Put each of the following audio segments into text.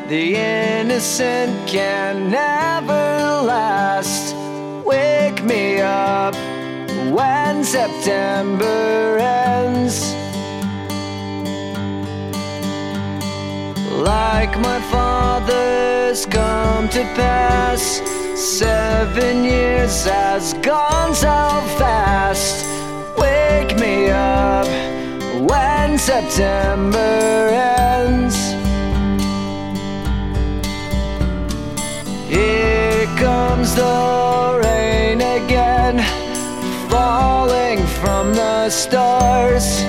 The innocent can never last. Wake me up when September ends. Like my father's come to pass, 7 years has gone so fast. Wake me up when September ends. Here comes the rain again, falling from the stars,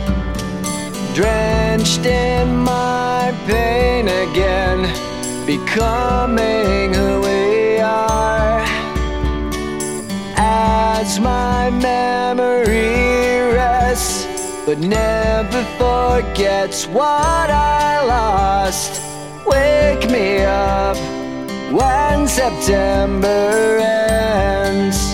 drenched in my pain again, becoming who we are. As my memory rests, but never forgets what I lost. Wake me up when September ends.